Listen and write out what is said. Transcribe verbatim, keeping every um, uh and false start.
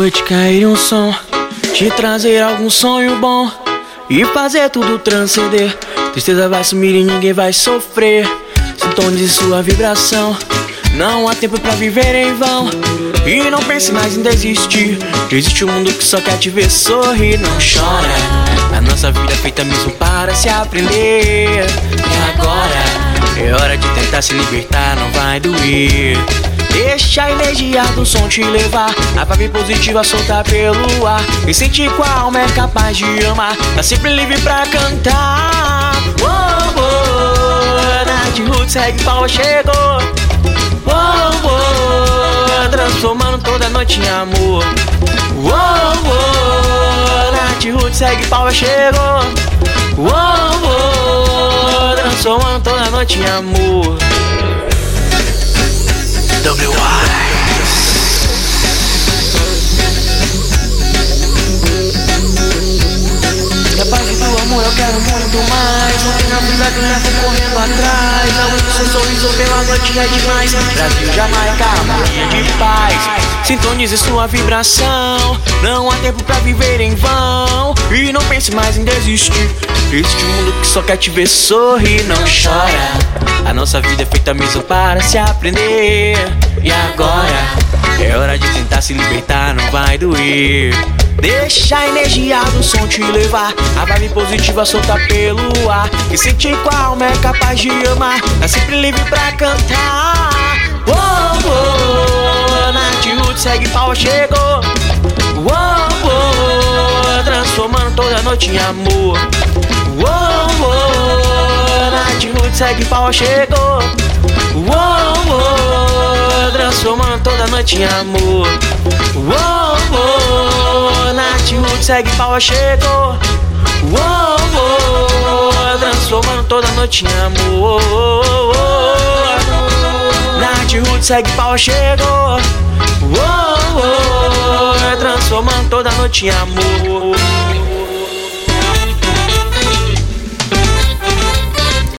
noite cair um som, te trazer algum sonho bom e fazer tudo transcender. Tristeza vai sumir e ninguém vai sofrer. Sintonize sua vibração, não há tempo pra viver em vão. E não pense mais em desistir, existe um mundo que só quer te ver sorrir. Não chora, a nossa vida é feita mesmo para se aprender. E agora é hora de tentar se libertar, não vai doer. Deixa a energia do som te levar, a vibe positiva soltar pelo ar. E sentir qual alma é capaz de amar, tá sempre livre pra cantar. Oh, oh, Nath Roots, Reggae Power chegou. Oh, oh, transformando toda noite em amor. Oh, oh, Nath Roots, Reggae Power chegou. Oh, oh, transformando toda noite em amor. W I Da paz e do amor eu quero muito mais. Ontem na vida que levo correndo atrás. A luz do seu sorriso pela noite é demais. Brasil, Jamaica, harmonia de paz. Sintonize sua vibração, não há tempo pra viver em vão. E não pense mais em desistir, existe um mundo que só quer te ver sorrir. Não chora, a nossa vida é feita mesmo para se aprender. E agora é hora de tentar se libertar, não vai doer. Deixa a energia do som te levar, a vibe positiva soltar pelo ar. E sentir qual alma é capaz de amar, tá sempre livre pra cantar. Oh, oh, Nath Roots, Reggae Power chegou. Oh, oh, transformando toda noite em amor. Oh, oh, Nath Roots, Reggae Power chegou. Oh, oh, transformando toda noite em amor. Oh, oh, Nath Roots, Reggae Power chegou. Oh, oh, transformando toda noite em amor. Oh, oh, Nath Roots, Reggae Power chegou. Oh, oh, transformando toda noite em amor.